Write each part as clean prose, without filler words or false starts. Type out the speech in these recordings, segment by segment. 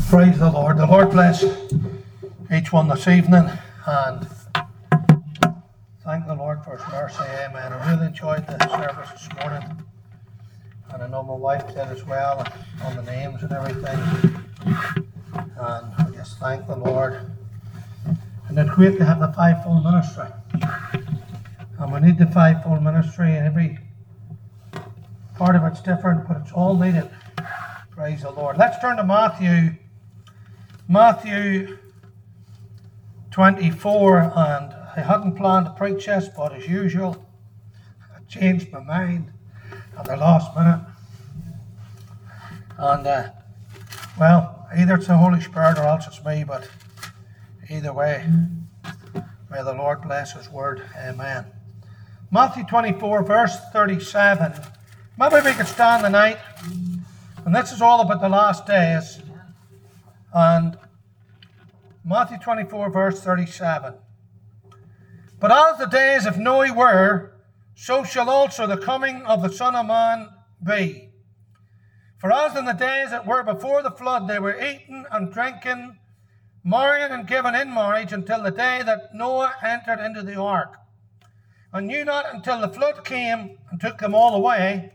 Praise the Lord. The Lord bless each one this evening, and thank the Lord for His mercy. Amen. I really enjoyed the service this morning, and I know my wife did as well, on the names and everything. And I just thank the Lord. And it's great to have the fivefold ministry. And we need the fivefold ministry, and every part of it's different, but it's all needed. Praise the Lord. Let's turn to Matthew 24, and I hadn't planned to preach this, but as usual, I changed my mind at the last minute. And, well, either it's the Holy Spirit or else it's me, but either way, may the Lord bless His word. Amen. Matthew 24, verse 37. Maybe we could stand tonight. And this is all about the last days. And Matthew 24, verse 37. But as the days of Noah were, so shall also the coming of the Son of Man be. For as in the days that were before the flood, they were eating and drinking, marrying and giving in marriage, until the day that Noah entered into the ark, and knew not until the flood came and took them all away,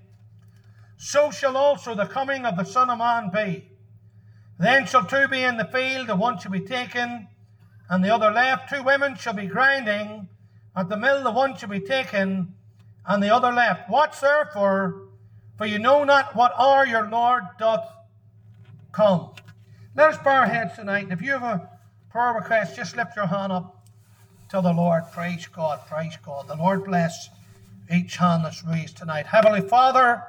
so shall also the coming of the Son of Man be. Then shall two be in the field, the one shall be taken, and the other left. Two women shall be grinding at the mill, the one shall be taken, and the other left. Watch therefore, for you know not what hour your Lord doth come. Let us bow our heads tonight, and if you have a prayer request, just lift your hand up to the Lord. Praise God, praise God. The Lord bless each hand that's raised tonight. Heavenly Father,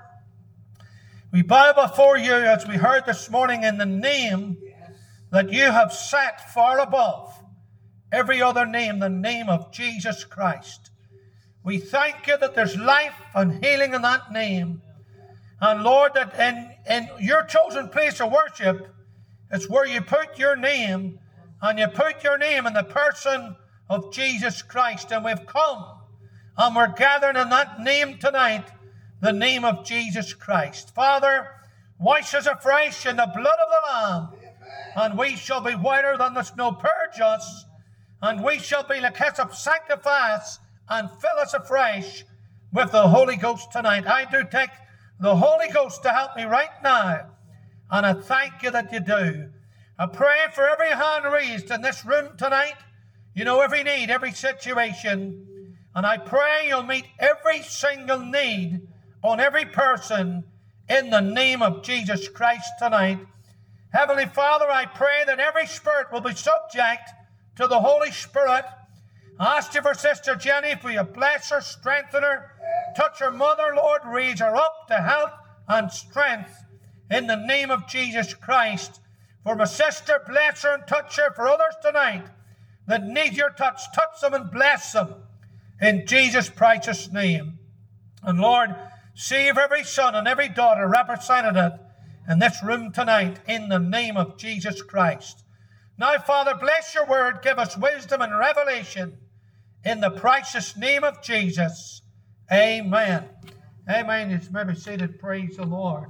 we bow before you, as we heard this morning, in the name that you have set far above every other name, the name of Jesus Christ. We thank you that there's life and healing in that name. And Lord, that in your chosen place of worship, it's where you put your name, and you put your name in the person of Jesus Christ. And we've come, and we're gathering in that name tonight, the name of Jesus Christ. Father, wash us afresh in the blood of the Lamb, and we shall be whiter than the snow. Purge us, and we shall be like hyssop. Sanctify us and fill us afresh with the Holy Ghost tonight. I do take the Holy Ghost to help me right now, and I thank you that you do. I pray for every hand raised in this room tonight. You know every need, every situation, and I pray you'll meet every single need on every person in the name of Jesus Christ tonight. Heavenly Father, I pray that every spirit will be subject to the Holy Spirit. I ask you for Sister Jenny, for you bless her, strengthen her, touch her mother, Lord, raise her up to health and strength in the name of Jesus Christ. For my sister, bless her and touch her. For others tonight that need your touch them and bless them in Jesus' precious name. And Lord, save every son and every daughter represented in this room tonight in the name of Jesus Christ. Now, Father, bless your word. Give us wisdom and revelation in the precious name of Jesus. Amen. Amen. You may be seated. Praise the Lord.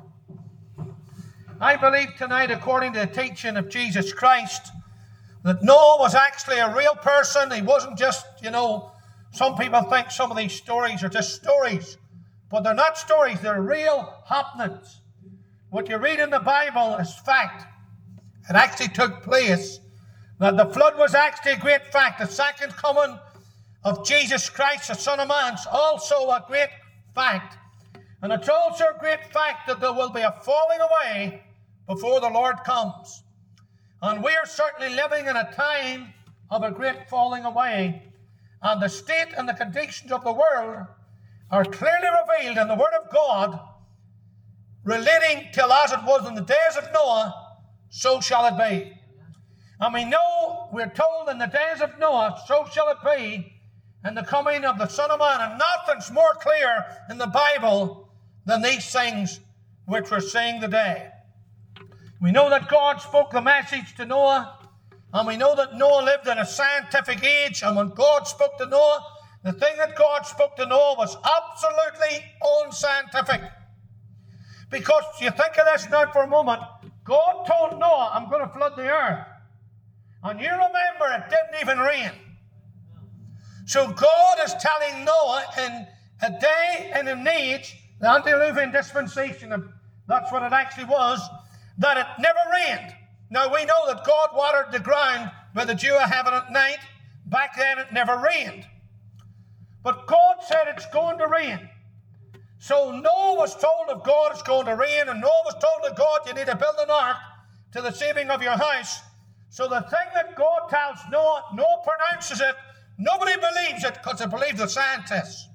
I believe tonight, according to the teaching of Jesus Christ, that Noah was actually a real person. He wasn't just, some people think some of these stories are just stories. But they're not stories, they're real happenings. What you read in the Bible is fact. It actually took place. That the flood was actually a great fact. The second coming of Jesus Christ, the Son of Man, is also a great fact. And it's also a great fact that there will be a falling away before the Lord comes. And we are certainly living in a time of a great falling away. And the state and the conditions of the world are clearly revealed in the Word of God, relating till as it was in the days of Noah, so shall it be. And we know, we're told in the days of Noah, so shall it be in the coming of the Son of Man. And nothing's more clear in the Bible than these things which we're seeing today. We know that God spoke the message to Noah, and we know that Noah lived in a scientific age, and when God spoke to Noah, the thing that God spoke to Noah was absolutely unscientific. Because you think of this now for a moment, God told Noah, I'm going to flood the earth. And you remember, it didn't even rain. So God is telling Noah in a day and an age, the antediluvian dispensation, and that's what it actually was, that it never rained. Now we know that God watered the ground by the dew of heaven at night. Back then it never rained. But God said it's going to rain. So Noah was told of God it's going to rain, and Noah was told of God you need to build an ark to the saving of your house. So the thing that God tells Noah, Noah pronounces it, nobody believes it because they believe the scientists.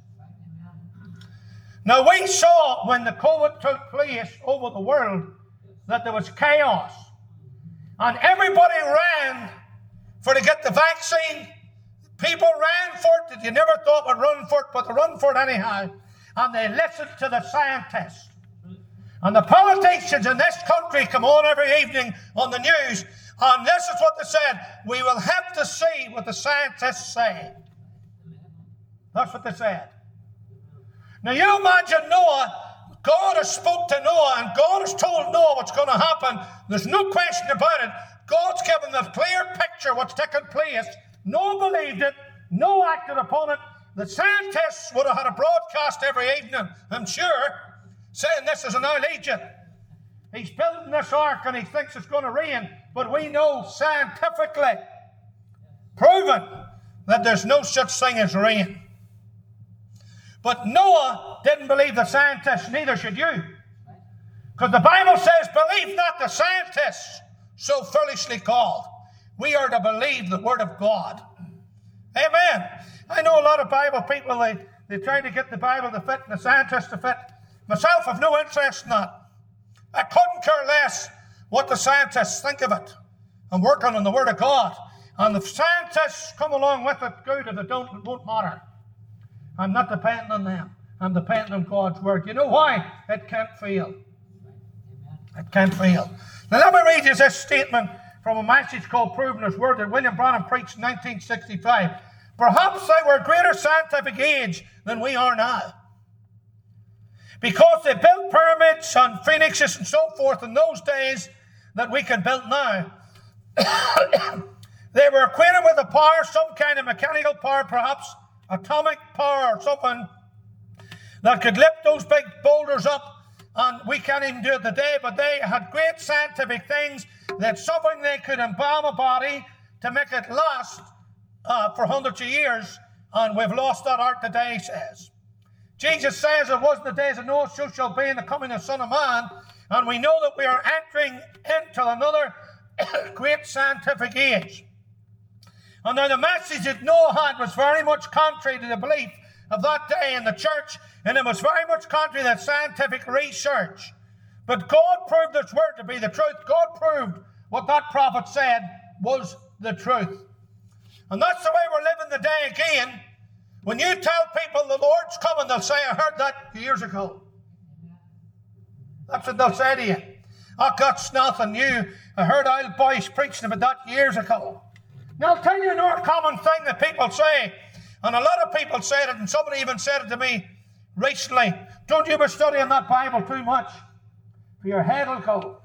Now we saw when the COVID took place over the world that there was chaos. And everybody ran for to get the vaccine. People ran for it that you never thought would run for it, but they run for it anyhow. And they listened to the scientists. And the politicians in this country come on every evening on the news, and this is what they said: we will have to see what the scientists say. That's what they said. Now you imagine Noah, God has spoke to Noah, and God has told Noah what's going to happen. There's no question about it. God's given the clear picture what's taking place. Noah believed it. Noah acted upon it. The scientists would have had a broadcast every evening, I'm sure, saying this is an old Egypt. He's building this ark and he thinks it's going to rain, but we know scientifically, proven, that there's no such thing as rain. But Noah didn't believe the scientists, neither should you. Because the Bible says, believe not the scientists, so foolishly called. We are to believe the Word of God. Amen. I know a lot of Bible people, they try to get the Bible to fit and the scientists to fit. Myself, I've no interest in that. I couldn't care less what the scientists think of it. I'm working on the Word of God. And if scientists come along with it, good. If they don't, it won't matter. I'm not dependent on them. I'm dependent on God's Word. You know why? It can't fail. It can't fail. Now let me read you this statement from a message called Proving His Word that William Branham preached in 1965. Perhaps they were a greater scientific age than we are now, because they built pyramids and phoenixes and so forth in those days that we can build now. They were acquainted with a power, some kind of mechanical power, perhaps atomic power or something, that could lift those big boulders up, and we can't even do it today, but they had great scientific things, that something they could embalm a body to make it last for hundreds of years, and we've lost that art today, he says. Jesus says it wasn't the days of Noah, so shall be in the coming of the Son of Man, and we know that we are entering into another great scientific age. And now the message that Noah had was very much contrary to the belief of that day in the church, and it was very much contrary to that scientific research. But God proved His Word to be the truth. God proved what that prophet said was the truth. And that's the way we're living the day again. When you tell people the Lord's coming, they'll say, I heard that years ago. That's what they'll say to you. Oh, that's nothing new. I heard old boys preaching about that years ago. Now, I'll tell you another common thing that people say, and a lot of people said it, and somebody even said it to me recently. Don't you be studying that Bible too much, for your head will go.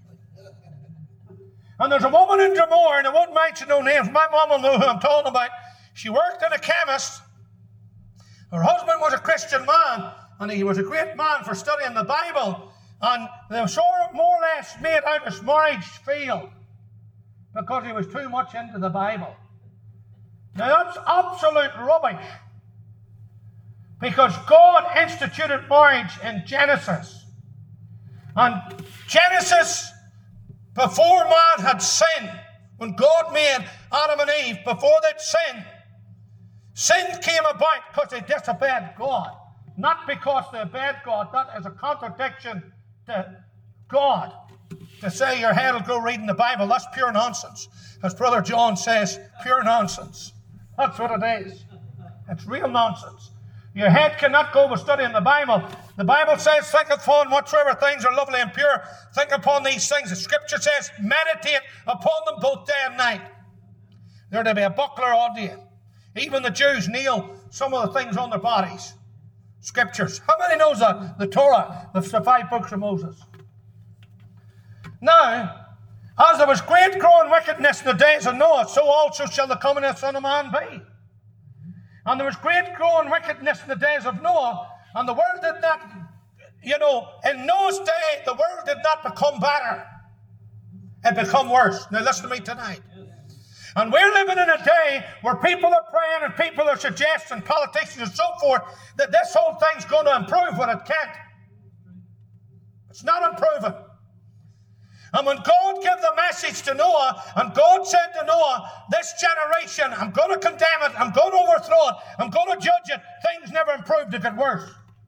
And there's a woman in Dromore, and I won't mention no names. My mum will know who I'm talking about. She worked in a chemist. Her husband was a Christian man, and he was a great man for studying the Bible. And they sort of more or less made out his marriage failed because he was too much into the Bible. Now that's absolute rubbish, because God instituted marriage in Genesis. And Genesis, before man had sinned, when God made Adam and Eve, before they'd sinned, sin came about because they disobeyed God. Not because they obeyed God. That is a contradiction to God. To say your head will go reading the Bible, that's pure nonsense. As Brother John says, pure nonsense. That's what it is. It's real nonsense. Your head cannot go with studying the Bible. The Bible says, think upon whatsoever things are lovely and pure. Think upon these things. The Scripture says, meditate upon them both day and night. They're to be a buckler unto you. Even the Jews nail some of the things on their bodies. Scriptures. How many knows that? The Torah, the 5 books of Moses. Now, as there was great growing wickedness in the days of Noah, so also shall the coming of the Son of Man be. And there was great growing wickedness in the days of Noah, and the world did not, in Noah's day, the world did not become better. It became worse. Now listen to me tonight. And we're living in a day where people are praying and people are suggesting, politicians and so forth, that this whole thing's going to improve when it can't. It's not improving. And when God gave the message to Noah, and God said to Noah, this generation, I'm going to condemn it, I'm going to overthrow it, I'm going to judge it, things never improved, it got worse.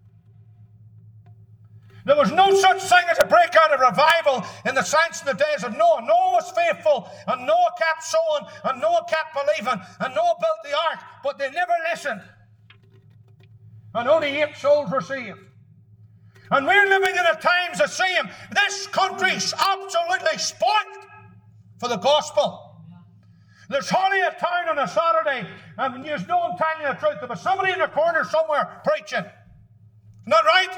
There was no such thing as a breakout of revival in the saints in the days of Noah. Noah was faithful, and Noah kept sowing, and Noah kept believing, and Noah built the ark, but they never listened. And only 8 souls were saved. And we're living in a times the same. This country's absolutely spoiled for the gospel. There's hardly a town on a Saturday, and you know I'm telling you the truth, there was somebody in the corner somewhere preaching. Isn't that right?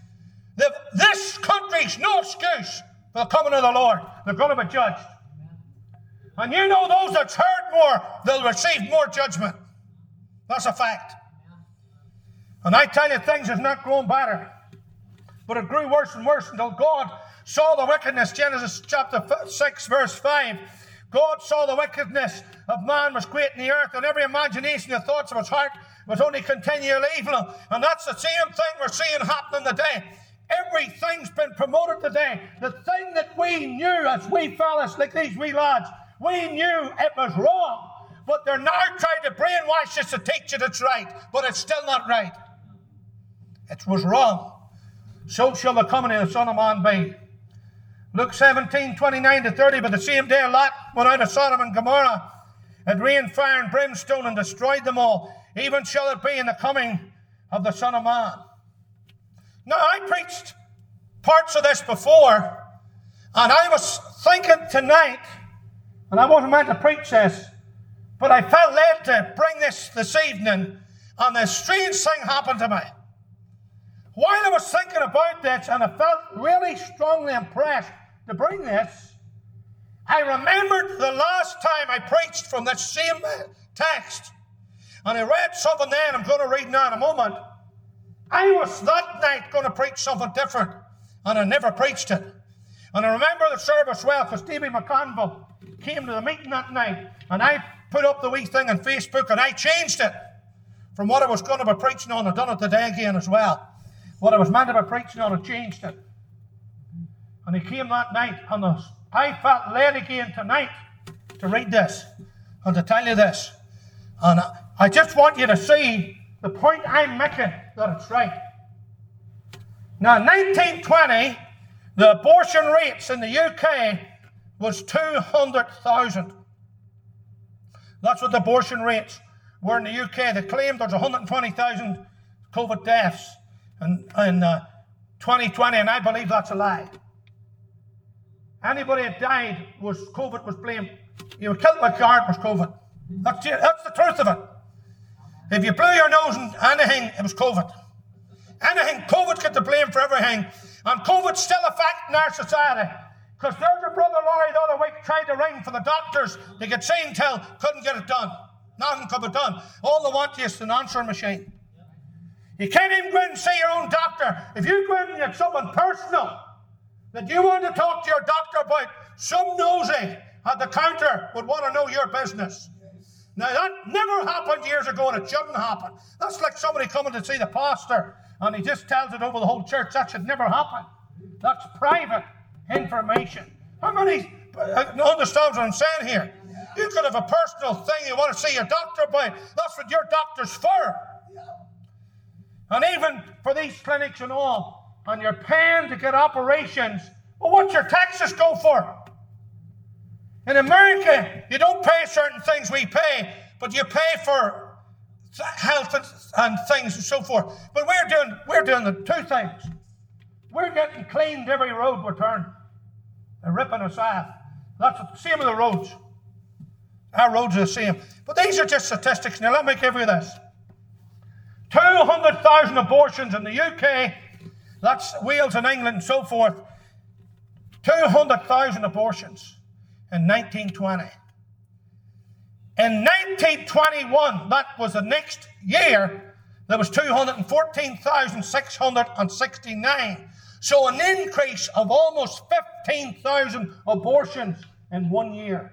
This country's no excuse for the coming of the Lord. They're going to be judged. And you know those that's heard more, they'll receive more judgment. That's a fact. And I tell you, things is not growing better. But it grew worse and worse until God saw the wickedness. Genesis chapter 6, verse 5. God saw the wickedness of man was great in the earth, and every imagination and thoughts of his heart was only continual evil. And that's the same thing we're seeing happening today. Everything's been promoted today. The thing that we knew as wee fellas, like these wee lads, we knew it was wrong. But they're now trying to brainwash us to teach you it's right. But it's still not right. It was wrong. So shall the coming of the Son of Man be. Luke 17, 29 to 30. But the same day Lot went out of Sodom and Gomorrah, and rained fire and brimstone and destroyed them all. Even shall it be in the coming of the Son of Man. Now, I preached parts of this before, and I was thinking tonight, and I wasn't meant to preach this, but I felt led to bring this evening, and a strange thing happened to me. While I was thinking about this, and I felt really strongly impressed to bring this, I remembered the last time I preached from this same text, and I read something then I'm going to read now in a moment. I was that night going to preach something different, and I never preached it. And I remember the service well, because Stevie McConville came to the meeting that night, and I put up the wee thing on Facebook, and I changed it from what I was going to be preaching on. I've done it today again as well. What I was meant to be preaching on, I changed it. And he came that night, and I felt led again tonight to read this and to tell you this. And I just want you to see the point I'm making, that it's right. Now, in 1920, the abortion rates in the UK was 200,000. That's what the abortion rates were in the UK. They claimed there's 120,000 COVID deaths in 2020, and I believe that's a lie. Anybody that died COVID was blamed. You were killed by car, it was COVID. That's the truth of it. If you blew your nose in anything, it was COVID. Anything, COVID's got the blame for everything. And COVID's still affecting our society. Because there's a brother Laurie the other week tried to ring for the doctors. They could see and tell, couldn't get it done. Nothing could be done. All they want is an answering machine. You can't even go in and see your own doctor. If you go in and get something personal that you want to talk to your doctor about, some nosy at the counter would want to know your business. Now, that never happened years ago, and it shouldn't happen. That's like somebody coming to see the pastor, and he just tells it over the whole church. That should never happen. That's private information. How many understands what I'm saying here? You could have a personal thing you want to see your doctor about. That's what your doctor's for. And even for these clinics and all, and you're paying to get operations, well, what's your taxes go for? In America, you don't pay certain things we pay, but you pay for health and things and so forth. But we're doing the two things. We're getting cleaned every road we turn. They're ripping us off. That's the same with the roads. Our roads are the same. But these are just statistics. Now let me give you this. 200,000 abortions in the UK. That's Wales and England and so forth. 200,000 abortions in 1920. In 1921, that was the next year, there was 214,669. So an increase of almost 15,000 abortions in 1 year.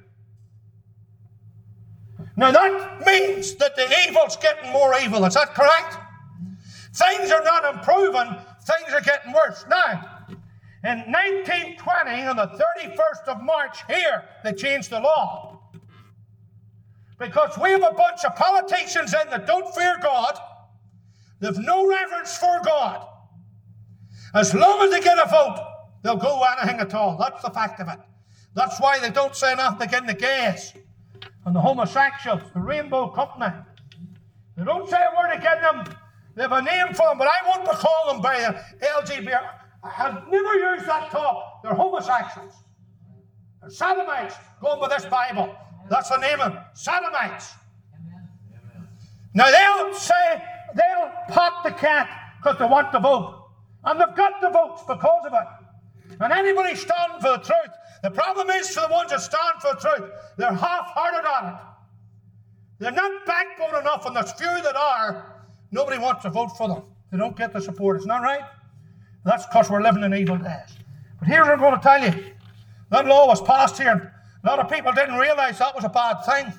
Now that means that the evil's getting more evil. Is that correct? Things are not improving. Things are getting worse. Now, in 1920, on the 31st of March here, they changed the law. Because we have a bunch of politicians in that don't fear God. They've no reverence for God. As long as they get a vote, they'll go anything at all. That's the fact of it. That's why they don't say nothing against the gays and the homosexuals, the Rainbow Company. They don't say a word against them. They have a name for them, but I won't call them by the LGBT. I have never used that talk. They're homosexuals. They're sodomites, going by this Bible. That's the name of them, sodomites. Amen. Now they'll pot the cat because they want the vote. And they've got the votes because of it. And anybody standing for the truth, the problem is for the ones that stand for the truth, they're half-hearted on it. They're not backbone enough, and there's few that are. Nobody wants to vote for them. They don't get the support. Isn't that right? That's because we're living in evil days. But here's what I'm going to tell you. That law was passed here, and a lot of people didn't realize that was a bad thing.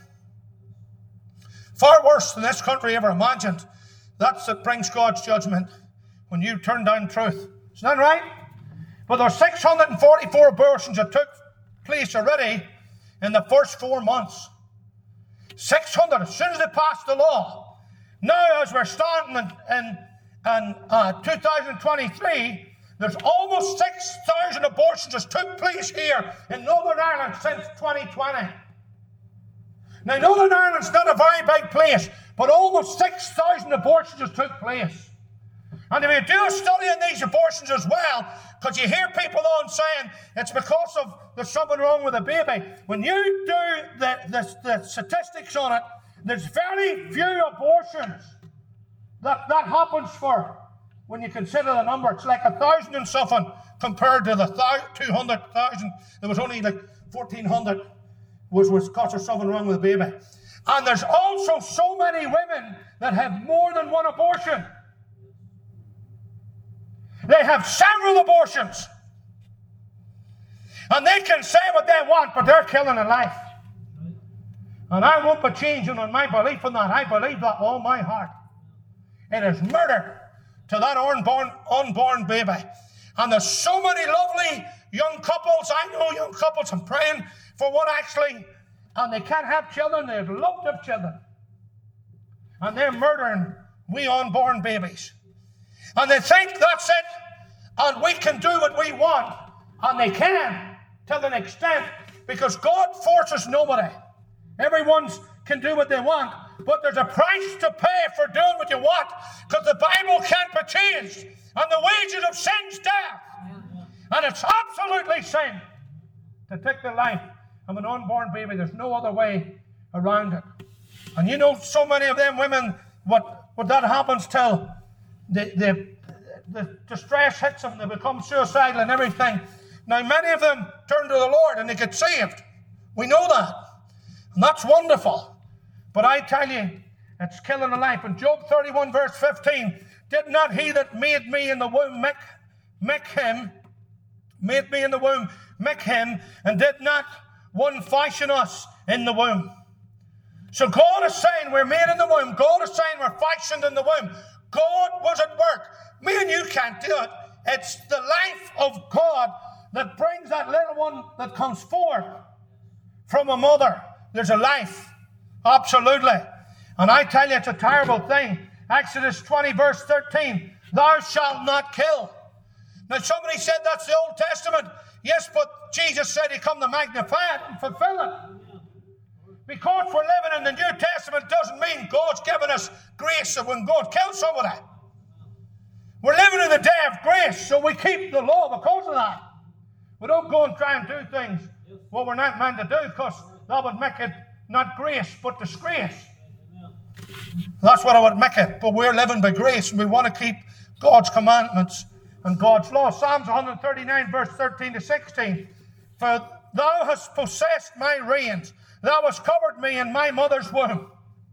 Far worse than this country ever imagined. That's what brings God's judgment when you turn down truth. Isn't that right? But there were 644 abortions that took place already in the first 4 months. 600 as soon as they passed the law. Now, as we're starting in 2023, there's almost 6,000 abortions that took place here in Northern Ireland since 2020. Now, Northern Ireland's not a very big place, but almost 6,000 abortions that took place. And if you do a study on these abortions as well, because you hear people on saying it's because of there's something wrong with the baby. When you do the statistics on it, there's very few abortions that happens for. When you consider the number, it's like 1,000 and something compared to the 200,000. There was only like 1,400 was because there's something wrong with the baby. And there's also so many women that have more than one abortion. They have several abortions. And they can say what they want, but they're killing a life. And I won't be changing on my belief in that. I believe that with all my heart. It is murder to that unborn baby. And there's so many lovely young couples. I know young couples. I'm praying for one actually. And they can't have children. They'd love to have children. And they're murdering wee unborn babies. And they think that's it, and we can do what we want. And they can, to an extent, because God forces nobody. Everyone can do what they want, but there's a price to pay for doing what you want, because the Bible can't be changed. And the wages of sin's death. And it's absolutely sin to take the life of an unborn baby. There's no other way around it. And you know, so many of them women, what that happens till the distress hits them, they become suicidal and everything. Now, many of them turn to the Lord and they get saved. We know that. And that's wonderful. But I tell you, it's killing a life. In Job 31, verse 15, did not he that made me in the womb make him, and did not one fashion us in the womb? So God is saying we're made in the womb. God is saying we're fashioned in the womb. God was at work. Me and you can't do it. It's the life of God that brings that little one that comes forth from a mother. There's a life. Absolutely. And I tell you, it's a terrible thing. Exodus 20, verse 13. Thou shalt not kill. Now, somebody said that's the Old Testament. Yes, but Jesus said he come to magnify it and fulfill it. Because we're living in the New Testament doesn't mean God's given us grace so when God kills somebody. We're living in the day of grace, so we keep the law because of that. We don't go and try and do things what we're not meant to do, because that would make it not grace, but disgrace. That's what I would make it. But we're living by grace, and we want to keep God's commandments and God's law. Psalms 139, verse 13 to 16. For thou hast possessed my reins. Thou hast covered me in my mother's womb.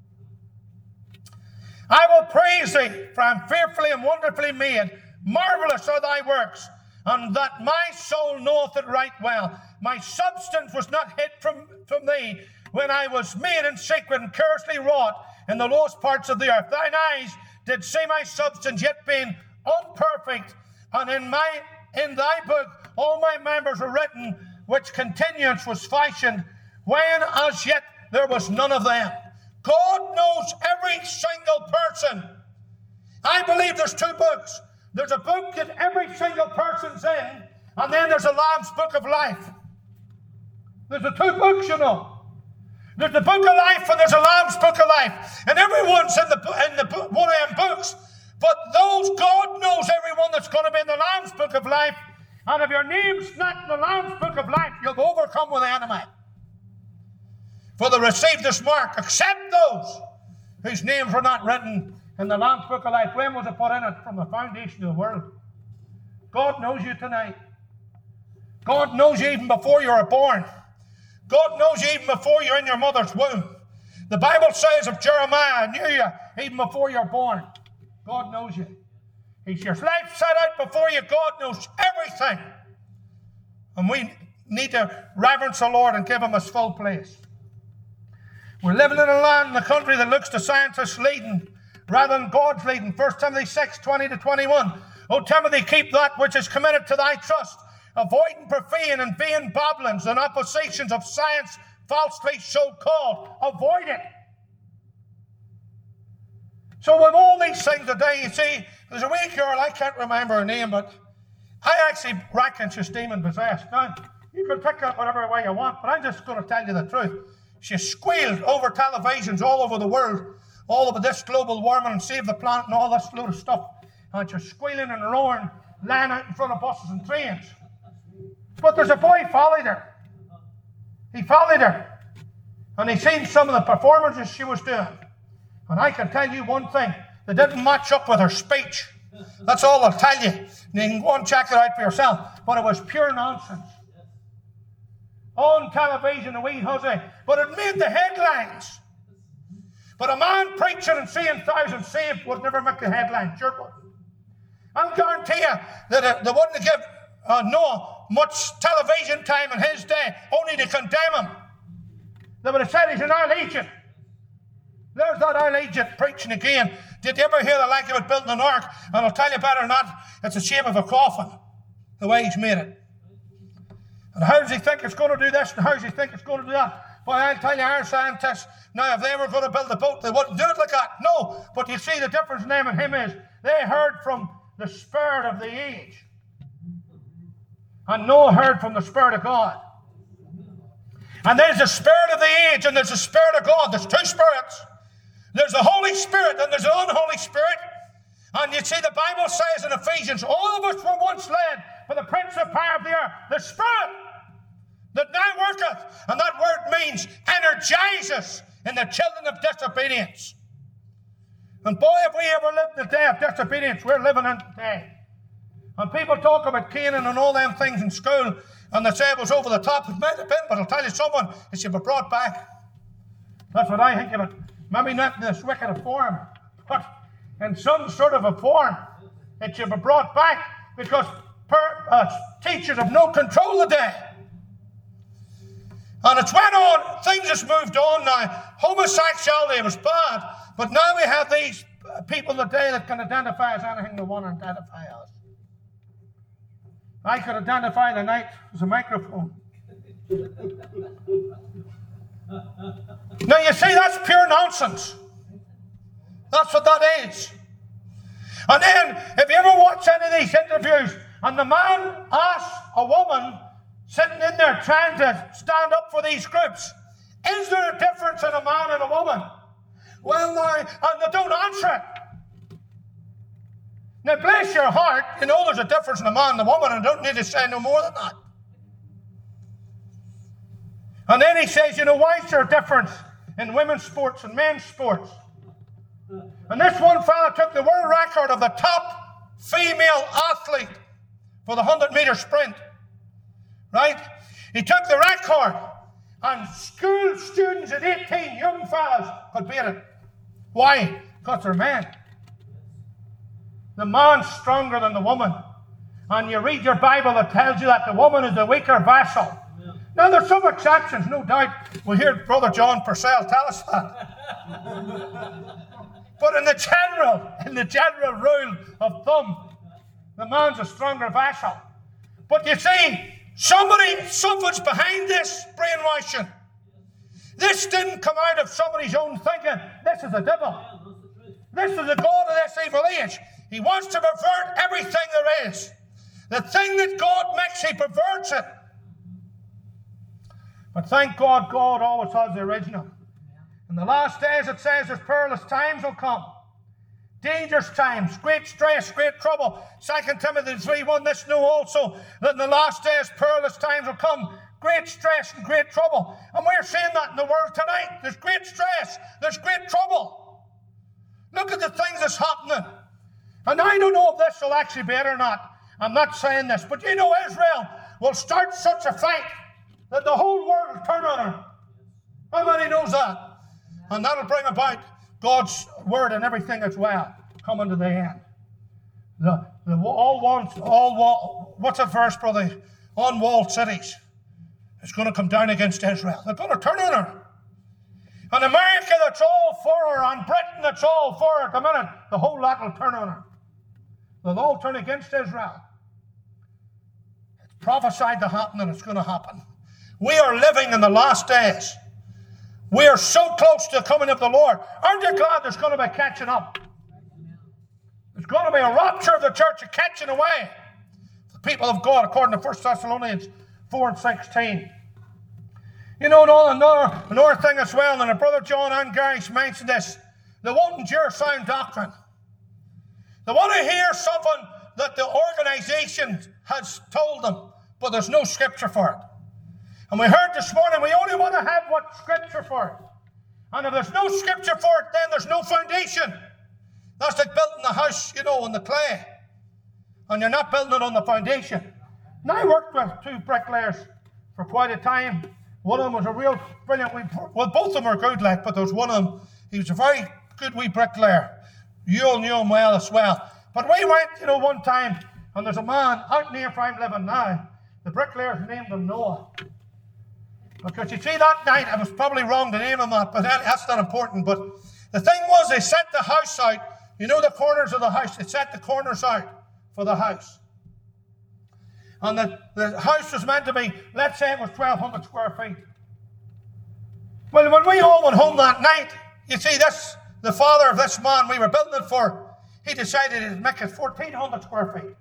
I will praise thee, for I am fearfully and wonderfully made. Marvelous are thy works, and that my soul knoweth it right well. My substance was not hid from thee, when I was made in secret and curiously wrought in the lowest parts of the earth. Thine eyes did see my substance, yet being unperfect, and in thy book all my members were written, which continuance was fashioned, when as yet there was none of them. God knows every single person. I believe there's two books. There's a book that every single person's in, and then there's a Lamb's Book of Life. There's the two books, you know. There's the Book of Life and there's a Lamb's Book of Life. And everyone's in the one of them books. But God knows everyone that's going to be in the Lamb's Book of Life. And if your name's not in the Lamb's Book of Life, you'll be overcome with the enemy. For they received this mark, except those whose names were not written in the Lamb's Book of Life. When was it put in it? From the foundation of the world. God knows you tonight. God knows you even before you were born. God knows you even before you're in your mother's womb. The Bible says of Jeremiah, I knew you even before you're born. God knows you. He's your life set out before you. God knows everything. And we need to reverence the Lord and give him his full place. We're living in a land, in a country that looks to scientists leading rather than God's leading. 1 Timothy 6, 20 to 21. O Timothy, keep that which is committed to thy trust, avoiding profane and vain babblings and oppositions of science falsely so called. Avoid it. So with all these things today, you see, there's a wee girl, I can't remember her name, but I actually reckon she's demon possessed. Now, you can pick up whatever way you want, but I'm just going to tell you the truth. She squealed over televisions all over the world, all over this global warming and save the planet and all this load of stuff. And she's squealing and roaring, lying out in front of buses and trains. But there's a boy followed her. He followed her. And he seen some of the performances she was doing. And I can tell you one thing. They didn't match up with her speech. That's all I'll tell you. You can go and check it out for yourself. But it was pure nonsense. On television, a wee hussy. But it made the headlines. But a man preaching and seeing thousands saved would never make the headlines. Sure would. I'll guarantee you that they wouldn't give Noah much television time in his day, only to condemn him. They would have said he's an Old Egypt. There's that Old Egypt preaching again. Did you ever hear the like of it building an ark? And I'll tell you better than that, it's the shape of a coffin, the way he's made it. And how does he think it's going to do this, and how does he think it's going to do that? Boy, I'll tell you, our scientists, now if they were going to build a boat, they wouldn't do it like that. No, but you see the difference in them and him is, they heard from the spirit of the age. And Noah heard from the Spirit of God. And there's the Spirit of the age and there's the Spirit of God. There's two spirits. There's the Holy Spirit and there's the unholy Spirit. And you see the Bible says in Ephesians, all of us were once led by the prince of power of the air, the Spirit that now worketh. And that word means energizes in the children of disobedience. And boy, if we ever lived in the day of disobedience, we're living in today. And people talk about Canaan and all them things in school, and they say it was over the top. It might have been, but I'll tell you someone, it should be brought back. That's what I think of it. Maybe not in this wicked a form, but in some sort of a form, it should be brought back, because teachers have no control today. And it's went on, things has moved on now. Homosexuality was bad, but now we have these people today that can identify as anything they want to identify as. I could identify the night as a microphone. Now you see, that's pure nonsense. That's what that is. And then, if you ever watch any of these interviews, and the man asks a woman sitting in there trying to stand up for these groups, is there a difference in a man and a woman? Well, now, and they don't answer it. Now, bless your heart, you know there's a difference in a man and a woman, and I don't need to say no more than that. And then he says, you know, why is there a difference in women's sports and men's sports? And this one fella took the world record of the top female athlete for the 100-meter sprint. Right? He took the record, and school students at 18, young fellas, could beat it. Why? Because they're men. The man's stronger than the woman. And you read your Bible that tells you that the woman is the weaker vessel. Now, there's some exceptions, no doubt. We hear Brother John Purcell tell us that. But in the general rule of thumb, the man's a stronger vessel. But you see, something's behind this brainwashing. This didn't come out of somebody's own thinking. This is the devil. This is the god of this evil age. He wants to pervert everything there is. The thing that God makes, he perverts it. But thank God, God always has the original. In the last days, it says there's perilous times will come. Dangerous times, great stress, great trouble. 2 Timothy 3:1, this know also, that in the last days perilous times will come. Great stress and great trouble. And we're seeing that in the world tonight. There's great stress. There's great trouble. Look at the things that's happening. And I don't know if this will actually be it or not. I'm not saying this. But you know, Israel will start such a fight that the whole world will turn on her. How many knows that? And that'll bring about God's word and everything as well, coming to the end. What's that verse, brother? Unwalled cities. It's going to come down against Israel. They're going to turn on her. And America, that's all for her, and Britain, that's all for her at the minute, the whole lot will turn on her. They'll all turn against Israel. It's prophesied to happen, and it's going to happen. We are living in the last days. We are so close to the coming of the Lord. Aren't you glad there's going to be catching up? There's going to be a rapture of the church, a catching away. The people of God, according to 1 Thessalonians 4:16. You know, another thing as well, and Brother John and Gary mentioned this, they won't endure sound doctrine. They want to hear something that the organization has told them, but there's no scripture for it. And we heard this morning, we only want to have what scripture for it. And if there's no scripture for it, then there's no foundation. That's like building a house, you know, on the clay. And you're not building it on the foundation. And I worked with two bricklayers for quite a time. One of them was a real brilliant well, both of them were good, like, but there was one of them, he was a very good wee bricklayer. You all knew him well as well. But we went, you know, one time, and there's a man out near where I'm living now. The bricklayers named him Noah. Because you see, that night, I was probably wrong to name him that, but that's not important. But the thing was, they set the house out. You know the corners of the house? They set the corners out for the house. And the house was meant to be, let's say it was 1,200 square feet. Well, when we all went home that night, you see, the father of this man we were building it for, he decided to make it 1,400 square feet.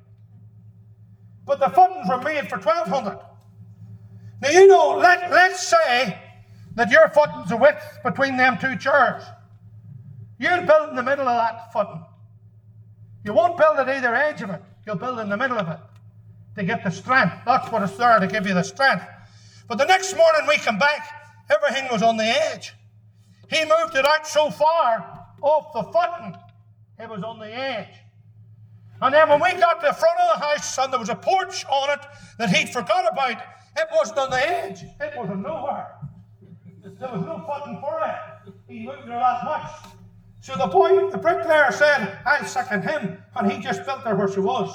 But the footings were made for 1,200. Now, you know, let's say that your footing's the width between them two chairs. You'll build in the middle of that footing. You won't build at either edge of it. You'll build in the middle of it to get the strength. That's what it's there, to give you the strength. But the next morning we come back, everything was on the edge. He moved it out so far off the footing, it was on the edge. And then when we got to the front of the house and there was a porch on it that he'd forgot about, it wasn't on the edge. It was nowhere. There was no footing for it. He moved it that much. So the bricklayer said, I'll second him, and he just built her where she was.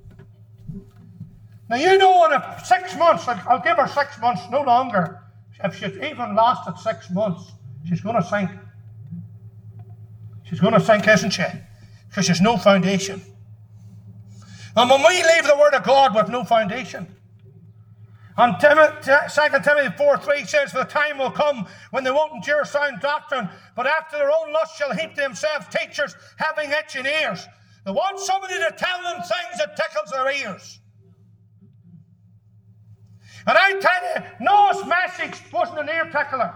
Now, you know, in 6 months, I'll give her 6 months, no longer. If she's even lasted 6 months, she's going to sink. She's going to sink, isn't she? Because there's no foundation. And when we leave the Word of God with no foundation, and 2 Timothy 4:3 says, for the time will come when they won't endure sound doctrine, but after their own lust shall heap to themselves teachers having itching ears. They want somebody to tell them things that tickles their ears. And I tell you, Noah's message wasn't an ear tickler.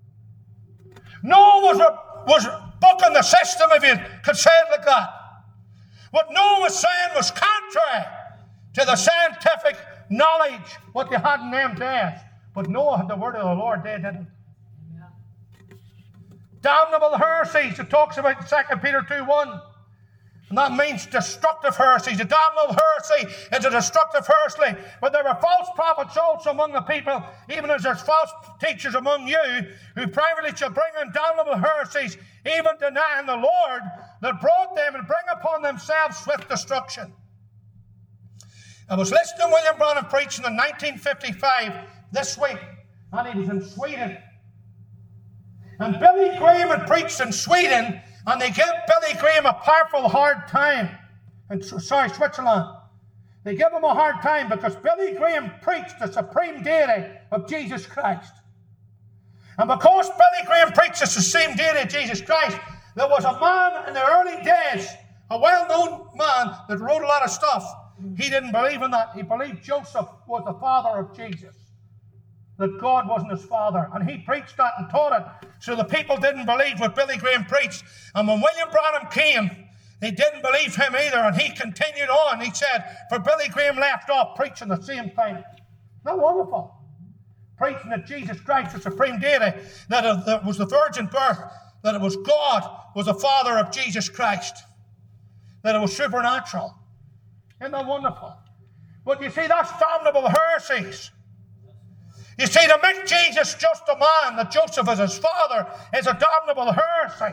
Noah was bucking the system, if you could say it like that. What Noah was saying was contrary to the scientific knowledge, what they had in them days. But Noah had the word of the Lord, they didn't. Yeah. Damnable heresies, it talks about in 2 Peter 2:1. And that means destructive heresies. A damnable heresy is a destructive heresy. But there were false prophets also among the people, even as there's false teachers among you, who privately shall bring in damnable heresies, even denying the Lord that brought them, and bring upon themselves swift destruction. I was listening to William Branham preaching in 1955 this week, and he was in Sweden. And Billy Graham had preached in Sweden, and they gave Billy Graham a powerful hard time. Switzerland. They give him a hard time because Billy Graham preached the supreme deity of Jesus Christ. And because Billy Graham preached the supreme deity of Jesus Christ, there was a man in the early days, a well-known man that wrote a lot of stuff. He didn't believe in that. He believed Joseph was the father of Jesus, that God wasn't his father. And he preached that and taught it. So the people didn't believe what Billy Graham preached. And when William Branham came, they didn't believe him either. And he continued on. He said, for Billy Graham left off preaching the same thing. Not wonderful. Preaching that Jesus Christ was supreme deity, that it was the virgin birth, that it was God was the father of Jesus Christ, that it was supernatural. Isn't that wonderful? But you see, that's damnable heresies. You see, to make Jesus just a man, that Joseph is his father, is a damnable heresy.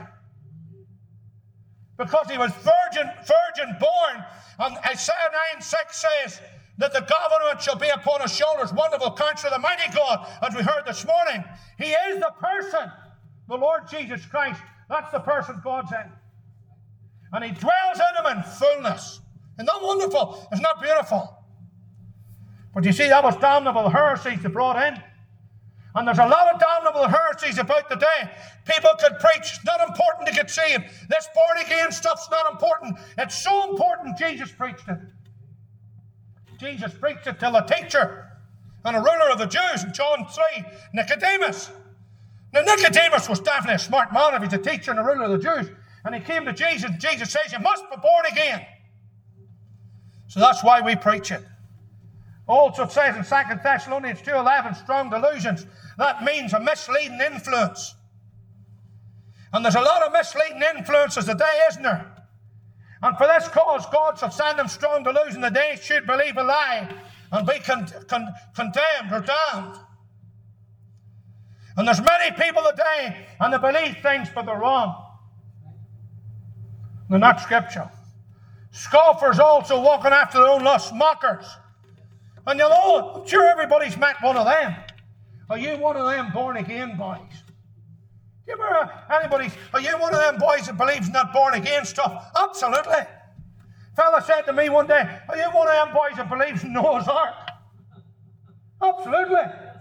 Because he was virgin born. And Isaiah 9:6 says that the government shall be upon his shoulders. Wonderful Counselor, the mighty God, as we heard this morning. He is the person, the Lord Jesus Christ. That's the person God's in. And he dwells in him in fullness. Isn't that wonderful? Isn't that beautiful? But you see, that was damnable heresies they brought in. And there's a lot of damnable heresies about today. People could preach, it's not important to get saved. This born-again stuff's not important. It's so important Jesus preached it. Jesus preached it to a teacher and a ruler of the Jews in John 3, Nicodemus. Now, Nicodemus was definitely a smart man if he's a teacher and a ruler of the Jews. And he came to Jesus, and Jesus says, you must be born again. So that's why we preach it. Also it says in 2 Thessalonians 2:11, strong delusions. That means a misleading influence. And there's a lot of misleading influences today, isn't there? And for this cause, God shall send them strong delusion that they should believe a lie and be condemned or damned. And there's many people today, and they believe things, but they're wrong. They're not scriptural. Scoffers also walking after their own lusts, mockers. And you know, I'm sure everybody's met one of them. Are you one of them born-again boys? You ever, are you one of them boys that believes in that born-again stuff? Absolutely. A fella said to me one day, are you one of them boys that believes in Noah's Ark? Absolutely.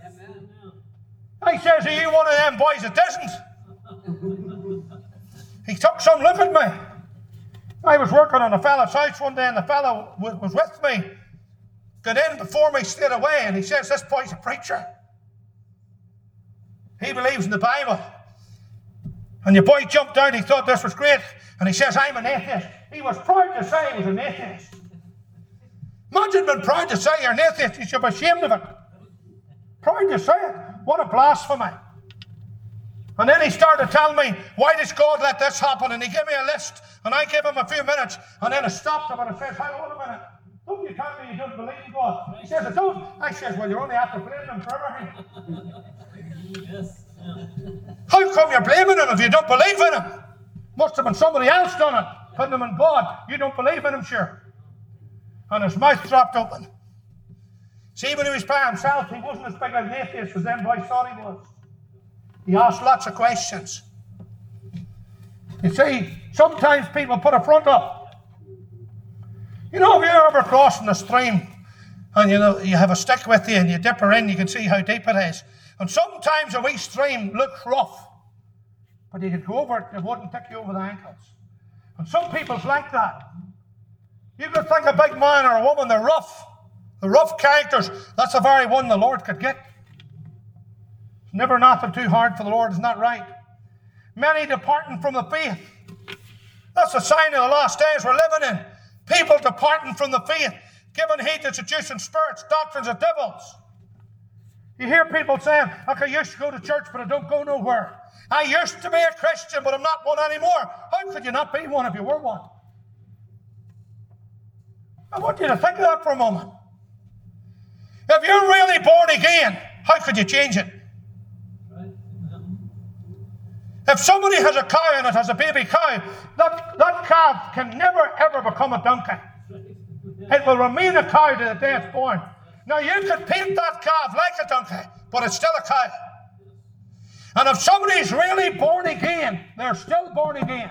I says, are you one of them boys that doesn't? He took some look at me. I was working on a fella's house one day, and the fella was with me. Got in before me, stayed away, and he says, this boy's a preacher. He believes in the Bible. And your boy jumped out, he thought this was great, and he says, I'm an atheist. He was proud to say he was an atheist. Imagine being proud to say you're an atheist. You should be ashamed of it. Proud to say it. What a blasphemy. And then he started telling me, why does God let this happen? And he gave me a list, and I gave him a few minutes, and then I stopped him and I said, hold on a minute. Don't you tell me you don't believe in God? He says, I don't. I says, well, you're only after blaming him for everything. Yes. How come you're blaming him if you don't believe in him? Must have been somebody else done it. Putting him in God. You don't believe in him, sure. And his mouth dropped open. See, when he was by himself, he wasn't as big an atheist as them boys thought he was. He asked lots of questions. You see, sometimes people put a front up. You know, if you're ever crossing a stream and you have a stick with you and you dip her in, you can see how deep it is. And sometimes a wee stream looks rough, but you could go over it and it wouldn't take you over the ankles. And some people's like that. You could think a big man or a woman, they're rough. The rough characters, that's the very one the Lord could get. Never nothing too hard for the Lord, isn't that right? Many departing from the faith. That's a sign of the last days we're living in. People departing from the faith, giving heed to seducing spirits, doctrines of devils. You hear people saying, look, I used to go to church, but I don't go nowhere. I used to be a Christian, but I'm not one anymore. How could you not be one if you were one? I want you to think of that for a moment. If you're really born again, how could you change it? If somebody has a cow and it has a baby cow, that calf can never ever become a donkey. It will remain a cow to the day it's born. Now you could paint that calf like a donkey, but it's still a cow. And if somebody's really born again, they're still born again.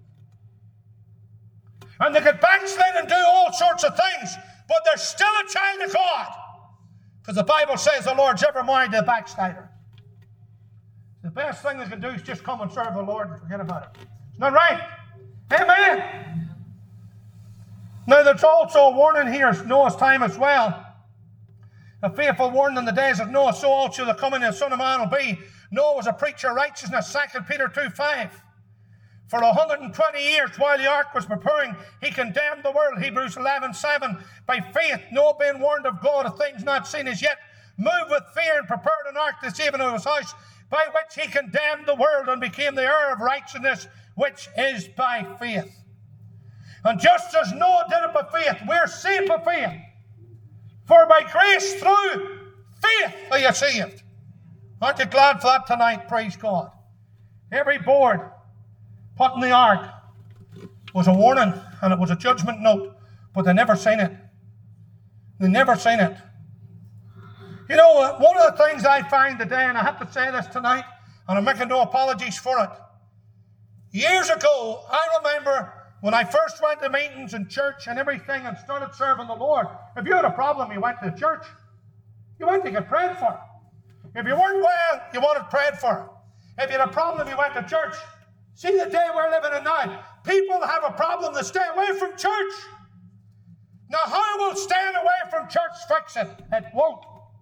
And they could backslide and do all sorts of things, but they're still a child of God. Because the Bible says the Lord's ever married to the backslider. The best thing they can do is just come and serve the Lord and forget about it. Isn't that right? Amen. Now there's also a warning here, Noah's time as well. A faithful warning in the days of Noah, so also the coming of the Son of Man will be. Noah was a preacher of righteousness, 2 Peter 2:5. For 120 years while the ark was preparing, he condemned the world, Hebrews 11:7. By faith, Noah being warned of God of things not seen as yet, moved with fear and prepared an ark to save him in his house, by which he condemned the world and became the heir of righteousness, which is by faith. And just as Noah did it by faith, we're saved by faith. For by grace through faith are you saved. Aren't you glad for that tonight? Praise God. Every board put in the ark was a warning and it was a judgment note, but they never seen it. They never seen it. You know, one of the things I find today, and I have to say this tonight, and I'm making no apologies for it. Years ago, I remember when I first went to meetings in church and everything and started serving the Lord, if you had a problem, you went to church. You went to get prayed for. If you weren't well, you wanted prayed for. If you had a problem, you went to church. See the day we're living in now. People have a problem, they stay away from church. Now, how will staying away from church fix it? It won't.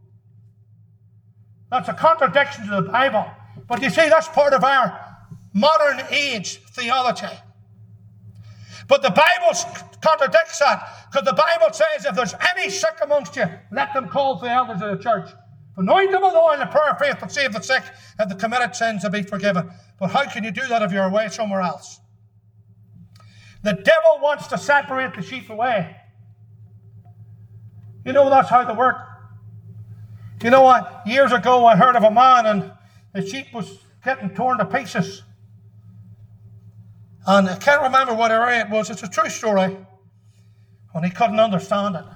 That's a contradiction to the Bible. But you see, that's part of our modern age theology. But the Bible contradicts that, because the Bible says if there's any sick amongst you, let them call for the elders of the church. Anoint them with oil and prayer of faith to save the sick, and the committed sins to be forgiven. But how can you do that if you're away somewhere else? The devil wants to separate the sheep away. You know that's how they work. You know what? Years ago I heard of a man and the sheep was getting torn to pieces. And I can't remember what area it was. It's a true story. And he couldn't understand it.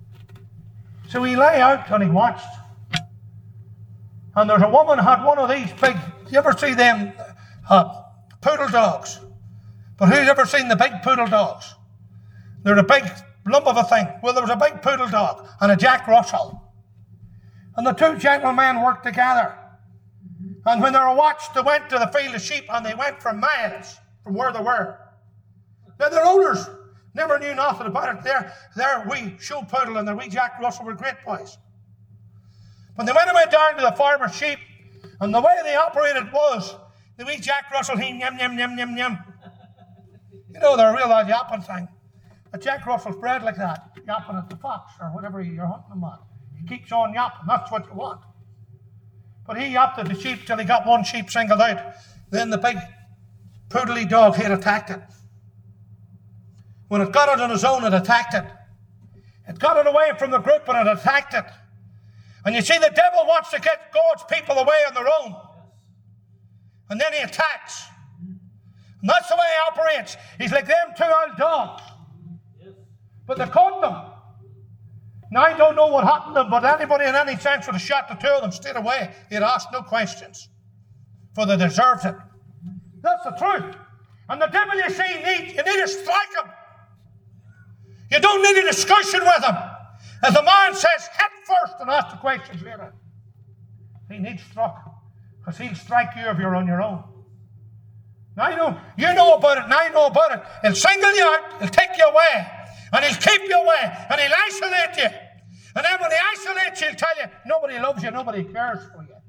So he lay out and he watched. And there's a woman had one of these big, you ever see them poodle dogs? But who's ever seen the big poodle dogs? They're a big lump of a thing. Well, there was a big poodle dog and a Jack Russell. And the two gentlemen worked together. And when they were watched, they went to the field of sheep and they went for miles from where they were. Now, their owners never knew nothing about it. Their wee show poodle and their wee Jack Russell were great boys. When they went down to the farmer's sheep, and the way they operated was, the wee Jack Russell, he yum, yum, yum, yum, yum. You know, they're a real odd yapping thing. A Jack Russell's bred like that, yapping at the fox or whatever you're hunting him at. He keeps on yapping, that's what you want. But he yapped at the sheep till he got one sheep singled out. Then the big poodly dog had attacked it. When it got it on its own, it attacked it. It got it away from the group and it attacked it. And you see, the devil wants to get God's people away on their own. And then he attacks. And that's the way he operates. He's like them two old dogs. But they caught them. Now, I don't know what happened to them, but anybody in any sense would have shot the two of them straight away. He'd asked no questions. For they deserved it. That's the truth. And the devil, you see, you need to strike him. You don't need a discussion with him. As the man says, hit first and ask the questions later. He needs struck. Because he'll strike you if you're on your own. Now you know about it, and I know about it. He'll single you out, he'll take you away, and he'll keep you away, and he'll isolate you. And then when he isolates you, he'll tell you, nobody loves you, nobody cares for you.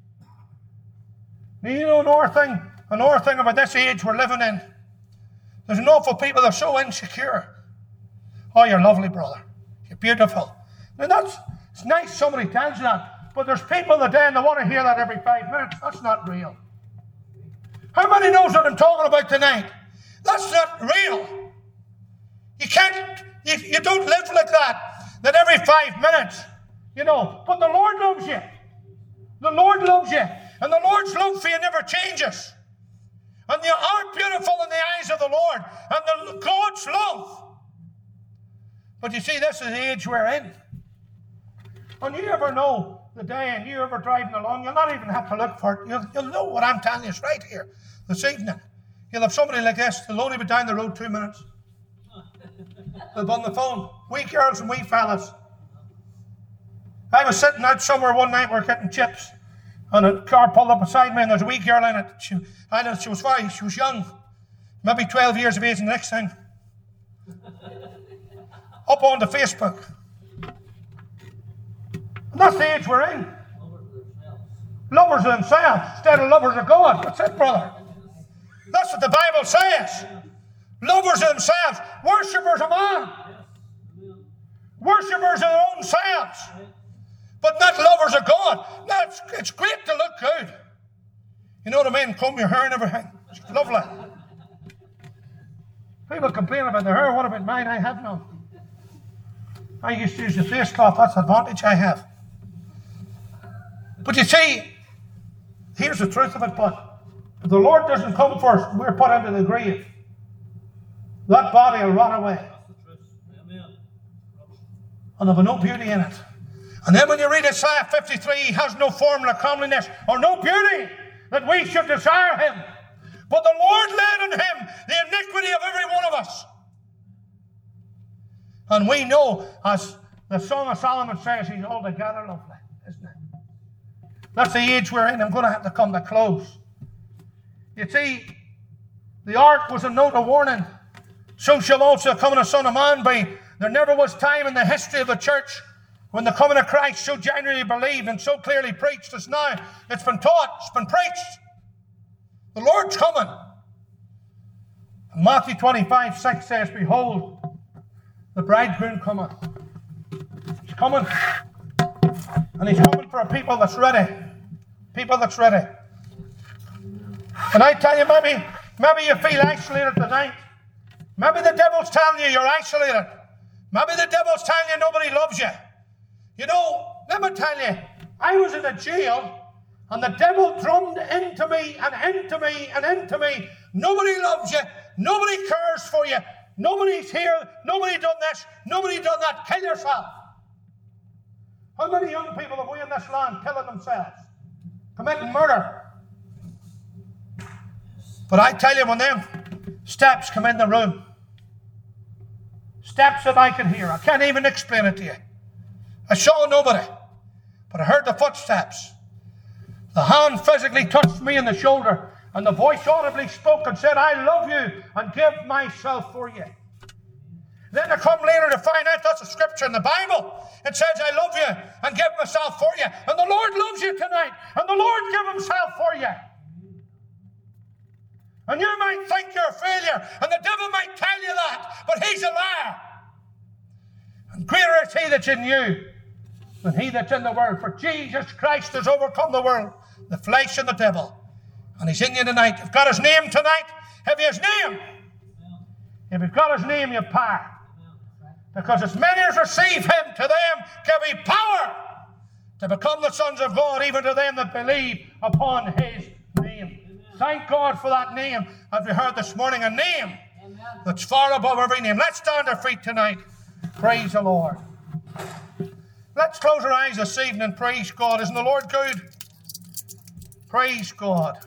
Now, you know another thing about this age we're living in. There's an awful people that are so insecure. Oh, you're lovely, brother. You're beautiful. Now it's nice somebody tells you that, but there's people today and they want to hear that every 5 minutes. That's not real. How many knows what I'm talking about tonight? That's not real. You can't, you don't live like that every 5 minutes, but the Lord loves you. The Lord loves you. And the Lord's love for you never changes. And you are beautiful in the eyes of the Lord. And God's love. But you see, this is the age we're in. And you ever know the day and you ever driving along, you'll not even have to look for it. You'll know what I'm telling you is right here this evening. You'll have somebody like this, they'll only be down the road 2 minutes. They'll be on the phone. We girls and we fellas. I was sitting out somewhere one night, we were getting chips. And a car pulled up beside me, and there's a wee girl in it. She was young, maybe 12 years of age. And the next thing, up onto Facebook. And that's the age we're in. Lovers of themselves instead of lovers of God. That's it, brother. That's what the Bible says. Lovers of themselves, worshippers of man, worshippers of their own selves. But not lovers of God. Now, it's great to look good. You know what I mean? Comb your hair and everything. It's lovely. People complain about their hair. What about mine? I have none. I used to use the face cloth. That's the advantage I have. But you see, here's the truth of it, but if the Lord doesn't come first, we're put into the grave. That body will rot away. And there'll be no beauty in it. And then when you read Isaiah 53, he has no form of comeliness or no beauty that we should desire him. But the Lord laid on him the iniquity of every one of us. And we know, as the Song of Solomon says, he's altogether lovely, isn't it? That's the age we're in. I'm going to have to come to close. You see, the ark was a note of warning. So shall also the coming of the Son of Man be. There never was time in the history of the church when the coming of Christ so genuinely believed and so clearly preached as now. It's been taught, it's been preached. The Lord's coming. And Matthew 25:6 says, behold, the bridegroom cometh. He's coming. And he's coming for a people that's ready. People that's ready. And I tell you, maybe you feel isolated tonight. Maybe the devil's telling you you're isolated. Maybe the devil's telling you nobody loves you. You know, let me tell you, I was in a jail and the devil drummed into me and into me and into me. Nobody loves you. Nobody cares for you. Nobody's here. Nobody done this. Nobody done that. Kill yourself. How many young people have we in this land killing themselves? Committing murder. But I tell you, when them steps come in the room, steps that I can hear, I can't even explain it to you. I saw nobody, but I heard the footsteps. The hand physically touched me in the shoulder, and the voice audibly spoke and said, I love you and give myself for you. Then I come later to find out that's a scripture in the Bible. It says, I love you and give myself for you. And the Lord loves you tonight, and the Lord give himself for you. And you might think you're a failure, and the devil might tell you that, but he's a liar. And greater is he that's in you than he that's in the world. For Jesus Christ has overcome the world, the flesh and the devil. And he's in you tonight. You've got his name tonight. Have you his name? If you've got his name, you have power. Because as many as receive him, to them give he power to become the sons of God, even to them that believe upon his name. Thank God for that name, as we heard this morning, a name that's far above every name. Let's stand our feet tonight. Praise the Lord. Let's close our eyes this evening and praise God. Isn't the Lord good? Praise God.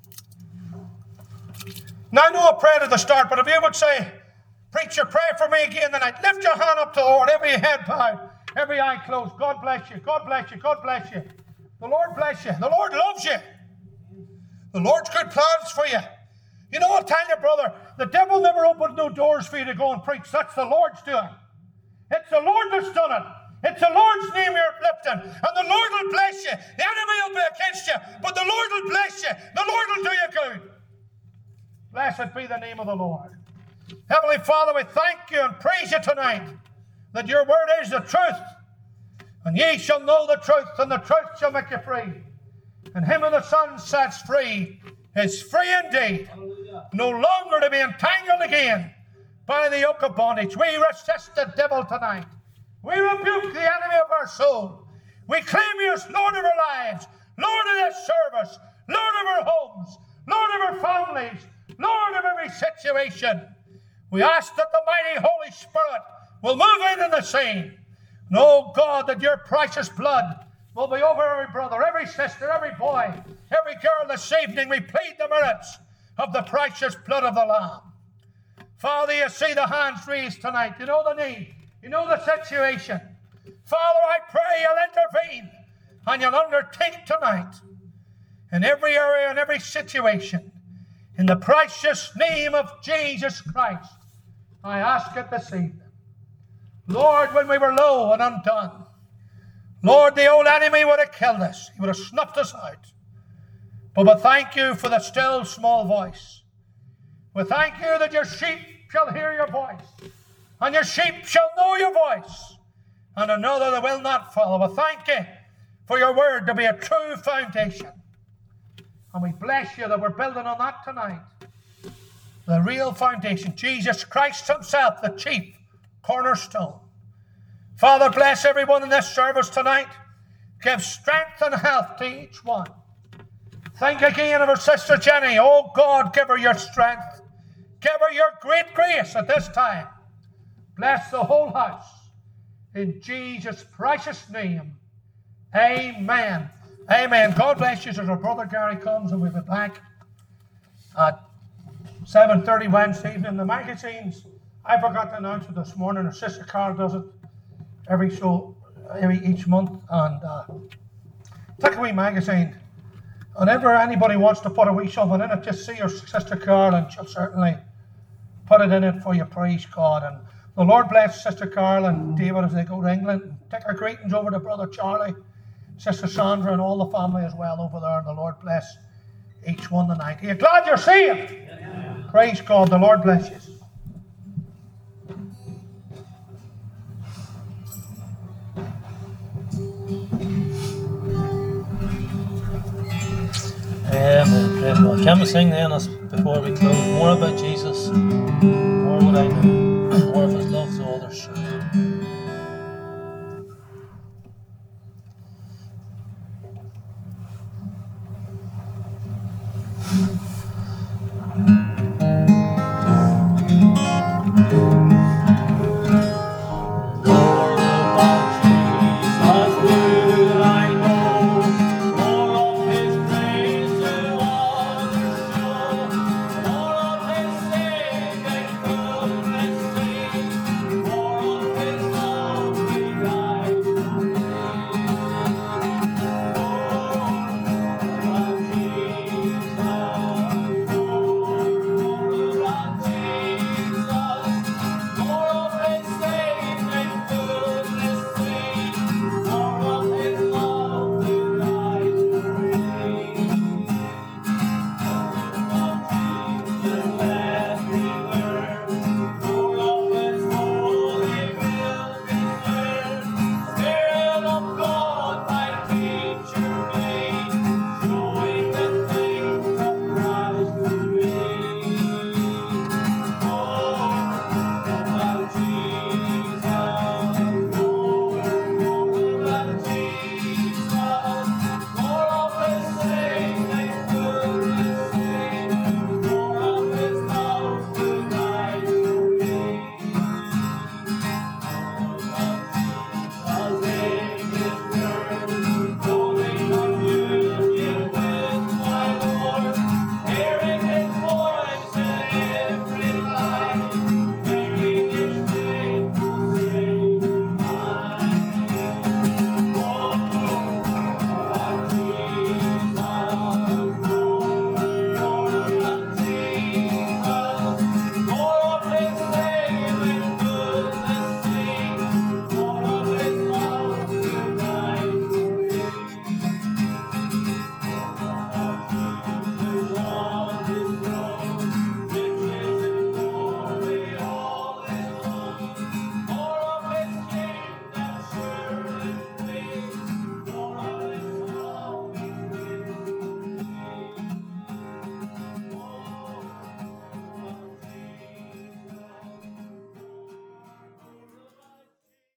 Now, I know I prayed at the start, but if you would say, preacher, pray for me again tonight. Lift your hand up to the Lord, every head bowed, every eye closed. God bless you. God bless you. God bless you. The Lord bless you. The Lord loves you. The Lord's good plans for you. You know, I'll tell you, brother, the devil never opened no doors for you to go and preach. That's the Lord's doing. It's the Lord that's done it. It's the Lord's name you're lifting. And the Lord will bless you. The enemy will be against you, but the Lord will bless you. The Lord will do you good. Blessed be the name of the Lord. Heavenly Father, we thank you and praise you tonight that your word is the truth. And ye shall know the truth, and the truth shall make you free. And him who the Son sets free is free indeed. Hallelujah. No longer to be entangled again by the yoke of bondage. We resist the devil tonight. We rebuke the enemy of our soul. We claim you as Lord of our lives, Lord of this service, Lord of our homes, Lord of our families, Lord of every situation. We ask that the mighty Holy Spirit will move in the scene. And oh God, that your precious blood will be over every brother, every sister, every boy, every girl this evening. We plead the merits of the precious blood of the Lamb. Father, you see the hands raised tonight. You know the need. You know the situation. Father, I pray you'll intervene and you'll undertake tonight in every area and every situation. In the precious name of Jesus Christ, I ask it this evening. Lord, when we were low and undone, Lord, the old enemy would have killed us. He would have snuffed us out. But we thank you for the still small voice. We thank you that your sheep shall hear your voice, and your sheep shall know your voice, and another they will not follow. We thank you for your word to be a true foundation. And we bless you that we're building on that tonight. The real foundation, Jesus Christ himself, the chief cornerstone. Father, bless everyone in this service tonight. Give strength and health to each one. Think again of our sister Jenny. Oh God, give her your strength. Give her your great grace at this time. Bless the whole house. In Jesus' precious name. Amen. Amen. God bless you as our brother Gary comes, and we'll be back at 7:30 Wednesday evening. The magazines, I forgot to announce it this morning. Our sister Carl does it each month. And take a wee magazine. Whenever anybody wants to put a wee something in it, just see your sister Carl, and she'll certainly put it in it for you. Praise God. And the Lord bless Sister Carl and David as they go to England. Take our greetings over to Brother Charlie, Sister Sandra, and all the family as well over there. And the Lord bless each one tonight. Are you glad you're saved? Yeah. Praise God. The Lord bless you. Amen. Praise God. Can we sing then as before we close? More about Jesus, more what I know, more of his love to others.